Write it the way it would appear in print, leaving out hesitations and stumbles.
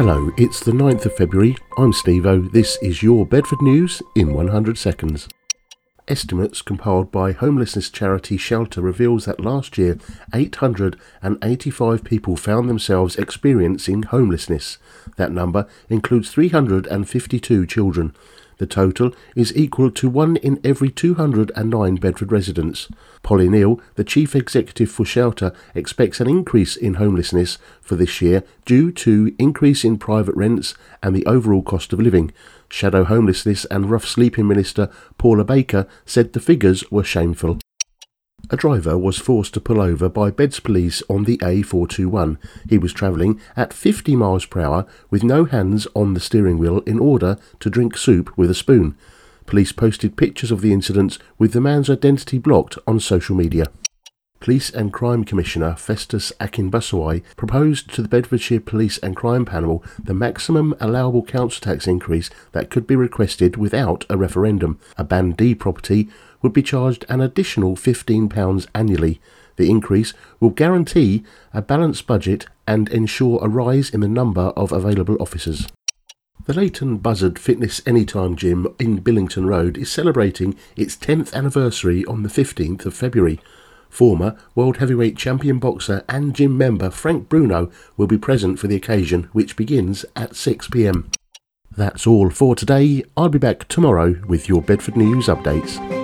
Hello, it's the 9th of February. I'm Steve-O. This is your Bedford News in 100 seconds. Estimates compiled by homelessness charity Shelter reveals that last year 885 people found themselves experiencing homelessness. That number includes 352 children. The total is equal to 1 in every 209 Bedford residents. Polly Neal, the chief executive for Shelter, expects an increase in homelessness for this year due to increase in private rents and the overall cost of living. Shadow Homelessness and Rough Sleeping Minister Paula Baker said the figures were shameful. A driver was forced to pull over by Beds Police on the A421. He was travelling at 50 miles per hour with no hands on the steering wheel in order to drink soup with a spoon. Police posted pictures of the incident with the man's identity blocked on social media. Police and Crime Commissioner Festus Akinbasawai proposed to the Bedfordshire Police and Crime Panel the maximum allowable council tax increase that could be requested without a referendum. A Band D property would be charged an additional £15 annually. The increase will guarantee a balanced budget and ensure a rise in the number of available officers. The Leighton Buzzard Fitness Anytime Gym in Billington Road is celebrating its 10th anniversary on the 15th of February. Former World Heavyweight Champion boxer and gym member Frank Bruno will be present for the occasion, which begins at 6 p.m. That's all for today. I'll be back tomorrow with your Bedford News updates.